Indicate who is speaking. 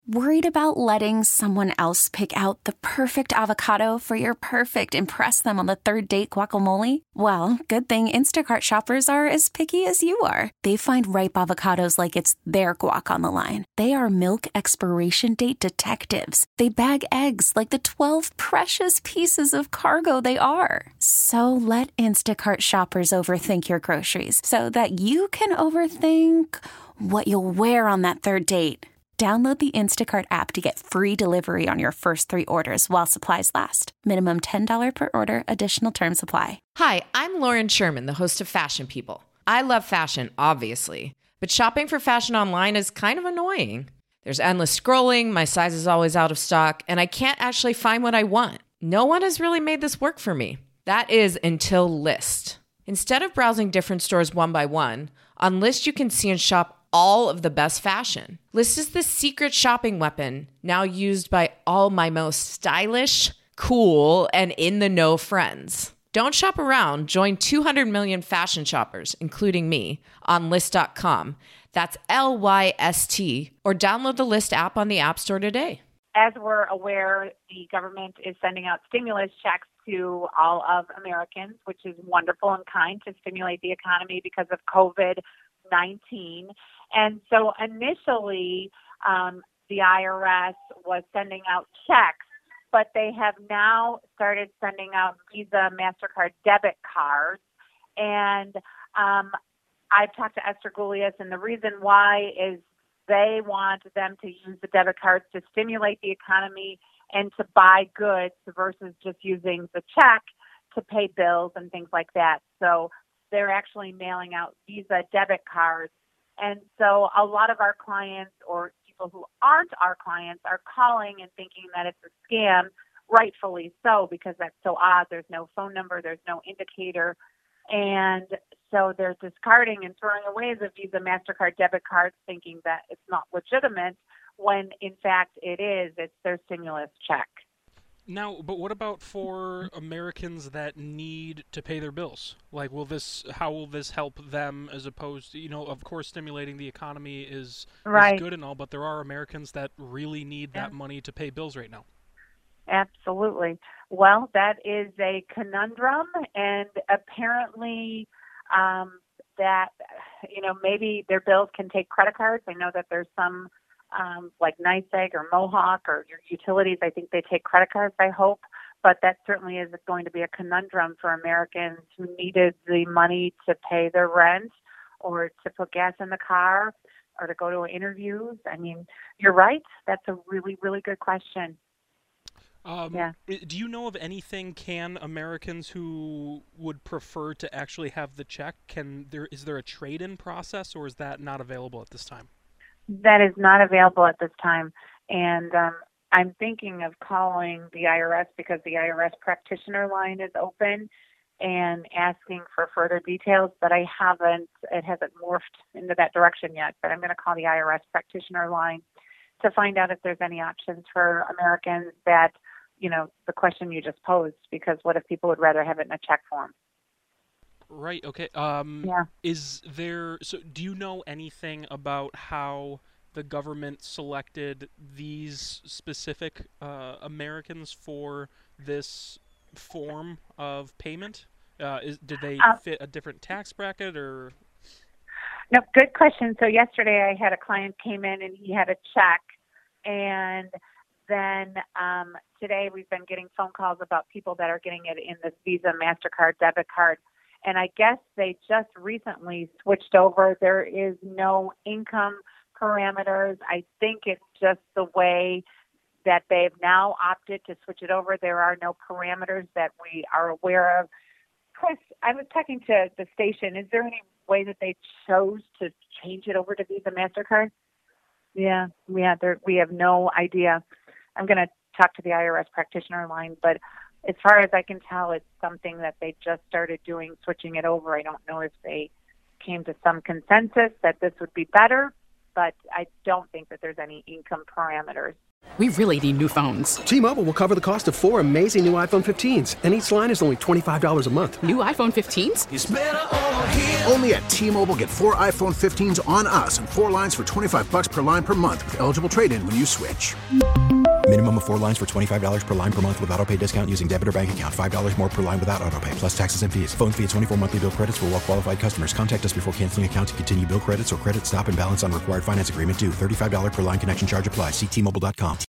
Speaker 1: Worried about letting someone else pick out the perfect avocado for your perfect impress them on the third date guacamole? Well, good thing Instacart shoppers are as picky as you are. They find ripe avocados like it's their guac on the line. They are milk expiration date detectives. They bag eggs like the 12 precious pieces of cargo they are. So let Instacart shoppers overthink your groceries so that you can overthink what you'll wear on that third date. Download the Instacart app to get free delivery on your first 3 orders while supplies last. Minimum $10 per order. Additional terms apply.
Speaker 2: Hi, I'm Lauren Sherman, the host of Fashion People. I love fashion, obviously, but shopping for fashion online is kind of annoying. There's endless scrolling, my size is always out of stock, and I can't actually find what I want. No one has really made this work for me. That is until Lyst. Instead of browsing different stores one by one, on Lyst you can see and shop all of the best fashion. Lyst is the secret shopping weapon now used by all my most stylish, cool, and in-the-know friends. Don't shop around. Join 200 million fashion shoppers, including me, on Lyst.com. That's Lyst, or download the Lyst app on the App Store today.
Speaker 3: As we're aware, the government is sending out stimulus checks to all of Americans, which is wonderful and kind to stimulate the economy because of COVID-19. And so initially, the IRS was sending out checks, but they have now started sending out Visa, MasterCard debit cards. And I've talked to Esther Gulias, and the reason why is they want them to use the debit cards to stimulate the economy and to buy goods versus just using the check to pay bills and things like that. So they're actually mailing out Visa debit cards. And so a lot of our clients or people who aren't our clients are calling and thinking that it's a scam, rightfully so, because that's so odd. There's no phone number, there's no indicator. And so they're discarding and throwing away the Visa, MasterCard debit cards, thinking that it's not legitimate, when in fact it is. It's their stimulus check.
Speaker 4: Now, but what about for Americans that need to pay their bills? Like, how will this help them as opposed to, of course, stimulating the economy is good and all, but there are Americans that really need that money to pay bills right now.
Speaker 3: Absolutely. Well, that is a conundrum, and apparently that, maybe their bills can take credit cards. I know that there's some like NYSEG or Mohawk or your utilities, I think they take credit cards, I hope. But that certainly is going to be a conundrum for Americans who needed the money to pay their rent or to put gas in the car or to go to interviews. I mean, you're right. That's a really, really good question.
Speaker 4: Do you know of anything, can Americans who would prefer to actually have the check, is there a trade-in process, or is that not available at this time?
Speaker 3: That is not available at this time. And I'm thinking of calling the IRS because the IRS practitioner line is open and asking for further details, but it hasn't morphed into that direction yet. But I'm going to call the IRS practitioner line to find out if there's any options for Americans that, the question you just posed, because what if people would rather have it in a check form?
Speaker 4: Right, okay. Do you know anything about how the government selected these specific Americans for this form of payment? Did they fit a different tax bracket or?
Speaker 3: No, good question. So yesterday I had a client came in and he had a check, and then today we've been getting phone calls about people that are getting it in this Visa, MasterCard, debit card. And I guess they just recently switched over. There is no income parameters. I think it's just the way that they've now opted to switch it over. There are no parameters that we are aware of. Chris, I was talking to the station. Is there any way that they chose to change it over to Visa, MasterCard? Yeah, we have no idea. I'm going to talk to the IRS practitioner line, but as far as I can tell, it's something that they just started doing, switching it over. I don't know if they came to some consensus that this would be better, but I don't think that there's any income parameters.
Speaker 5: We really need new phones.
Speaker 6: T-Mobile will cover the cost of 4 amazing new iPhone 15s, and each line is only $25 a month.
Speaker 5: New iPhone 15s?
Speaker 7: It's better over here. Only at T-Mobile, get 4 iPhone 15s on us and 4 lines for $25 per line per month with eligible trade-in when you switch.
Speaker 8: Minimum of 4 lines for $25 per line per month with autopay discount using debit or bank account. $5 more per line without autopay, plus taxes and fees. Phone fee at 24 monthly bill credits for well-qualified customers. Contact us before canceling account to continue bill credits or credit stop and balance on required finance agreement due. $35 per line connection charge applies. See T-Mobile.com.